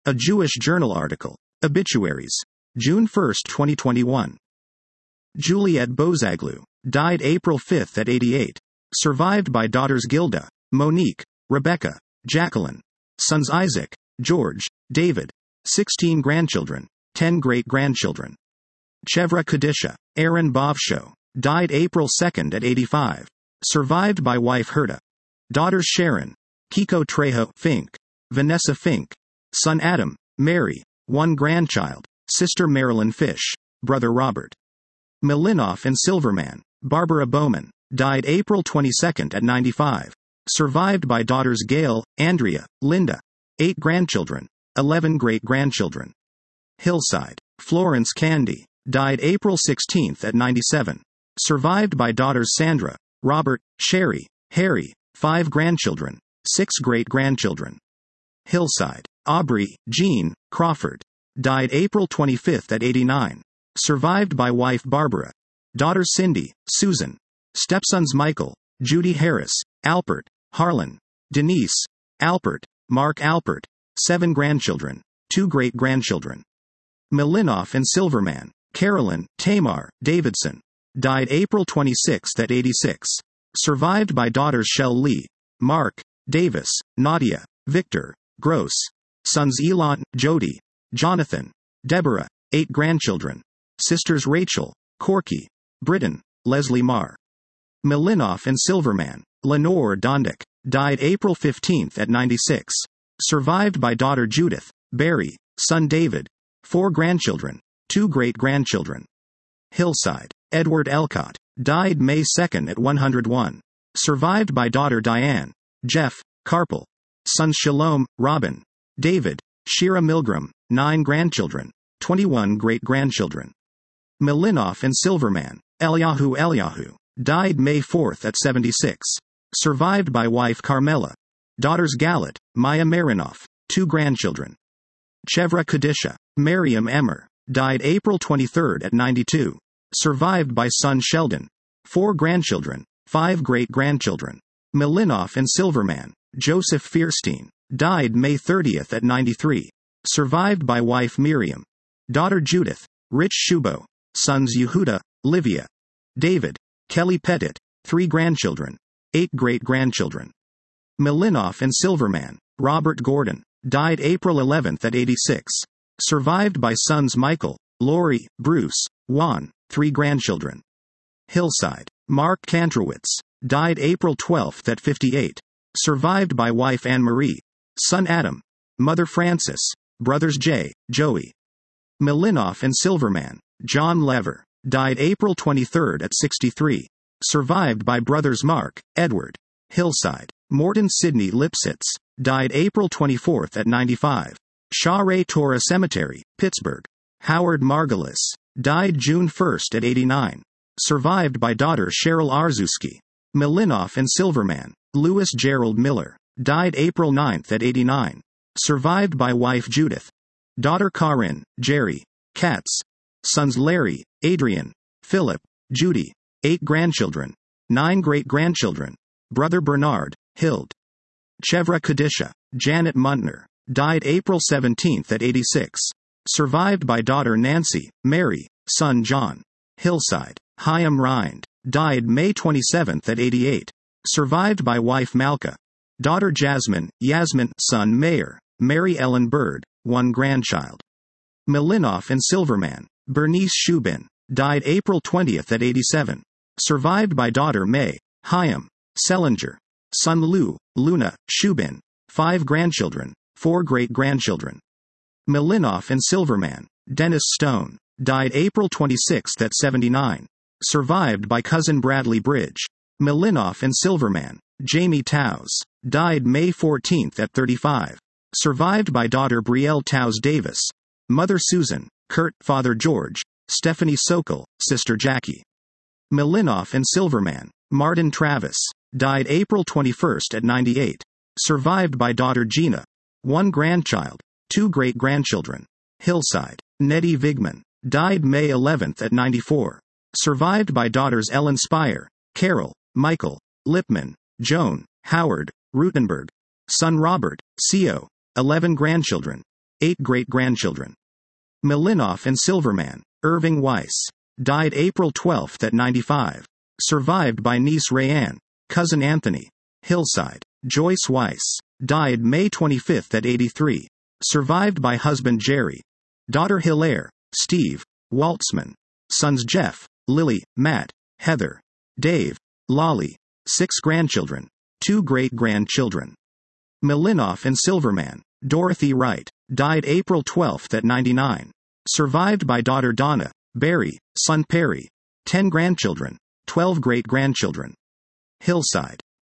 A Jewish Journal article. Obituaries. June 1, 2021. Juliet Bozaglu. Died April 5 at 88. Survived by daughters Gilda, Monique, Rebecca, Jacqueline. Sons Isaac, George, David. 16 grandchildren, 10 great-grandchildren. Chevra Kadisha. Aaron Bovsho. Died April 2 at 85. Survived by wife Herta. Daughters Sharon, Kiko Trejo, Fink. Vanessa Fink. Son Adam, Mary. 1 grandchild, sister Marilyn Fish. Brother Robert. Milinoff and Silverman. Barbara Bowman. Died April 22 at 95. Survived by daughters Gail, Andrea, Linda. 8 grandchildren, 11 great-grandchildren. Hillside. Florence Candy. Died April 16 at 97. Survived by daughters Sandra, Robert, Sherry, Harry. 5 grandchildren, 6 great-grandchildren. Hillside. Aubrey, Jean, Crawford. Died April 25 at 89. Survived by wife Barbara. Daughters Cindy, Susan. Stepsons Michael, Judy Harris, Alpert, Harlan, Denise, Alpert, Mark Alpert. 7 grandchildren, 2 great-grandchildren. Milinoff and Silverman. Carolyn, Tamar, Davidson. Died April 26 at 86. Survived by daughters Shell Lee, Mark, Davis, Nadia, Victor, Gross. Sons Elon, Jody, Jonathan, Deborah. 8 grandchildren. Sisters Rachel, Corky, Britton, Leslie Marr. Milinoff and Silverman. Lenore Dondick. Died April 15 at 96. Survived by daughter Judith, Barry, son David. 4 grandchildren, 2 great-grandchildren. Hillside. Edward Elcott. Died May 2 at 101. Survived by daughter Diane, Jeff, Carpel. Sons Shalom, Robin, David, Shira Milgram. 9 grandchildren, 21 great-grandchildren. Milinoff and Silverman. Eliyahu. Died May 4 at 76. Survived by wife Carmela. Daughters Galit, Maya Marinoff. 2 grandchildren. Chevra Kadisha. Miriam Emmer. Died April 23 at 92. Survived by son Sheldon. 4 grandchildren, 5 great-grandchildren. Milinoff and Silverman. Joseph Fierstein. Died May 30 at 93. Survived by wife Miriam. Daughter Judith, Rich Shubo. Sons Yehuda, Livia. David, Kelly Pettit. 3 grandchildren, 8 great-grandchildren. Milinoff and Silverman. Robert Gordon. Died April 11 at 86. Survived by sons Michael, Lori, Bruce, Juan. 3 grandchildren. Hillside. Mark Kantrowitz. Died April 12 at 58. Survived by wife Anne-Marie. Son Adam. Mother Frances. Brothers Jay, Joey. Milinoff and Silverman. John Lever. Died April 23 at 63. Survived by brothers Mark, Edward. Hillside. Morton Sidney Lipsitz. Died April 24 at 95. Share Torah Cemetery, Pittsburgh. Howard Margulis. Died June 1 at 89. Survived by daughter Cheryl Arzuski. Milinoff and Silverman. Louis Gerald Miller. Died April 9 at 89. Survived by wife Judith. Daughter Karin, Jerry, Katz. Sons Larry, Adrian, Philip, Judy. 8 grandchildren, 9 great-grandchildren. Brother Bernard, Hild. Chevra Kadisha. Janet Muntner. Died April 17 at 86. Survived by daughter Nancy, Mary, son John. Hillside. Chaim Rind. Died May 27 at 88. Survived by wife Malka. Daughter Jasmine, Yasmin, son Mayer, Mary Ellen Bird. 1 grandchild. Milinoff and Silverman. Bernice Shubin. Died April 20 at 87. Survived by daughter May, Chaim, Selinger. Son Lou, Luna, Shubin. 5 grandchildren, 4 great-grandchildren. Milinoff and Silverman. Dennis Stone. Died April 26 at 79. Survived by cousin Bradley Bridge. Milinoff and Silverman. Jamie Towse. Died May 14 at 35. Survived by daughter Brielle Towse Davis. Mother Susan, Kurt, father George. Stephanie Sokol, sister Jackie. Milinoff and Silverman. Martin Travis. Died April 21 at 98. Survived by daughter Gina. 1 grandchild, 2 great-grandchildren. Hillside. Nettie Vigman. Died May 11 at 94. Survived by daughters Ellen Spire, Carol, Michael, Lipman, Joan, Howard, Rutenberg. Son Robert, Co. 11 grandchildren. 8 great-grandchildren. Milinoff and Silverman, Irving Weiss. Died April 12 at 95. Survived by niece Rayanne, cousin Anthony. Hillside. Joyce Weiss. Died May 25 at 83. Survived by husband Jerry. Daughter Hilaire, Steve, Waltzman. Sons Jeff, Lily, Matt, Heather, Dave, Lolly. 6 grandchildren. 2 great-grandchildren. Milinoff and Silverman, Dorothy Wright. Died April 12 at 99. Survived by daughter Donna, Barry, son Perry. 10 grandchildren. 12 great-grandchildren. Hillside.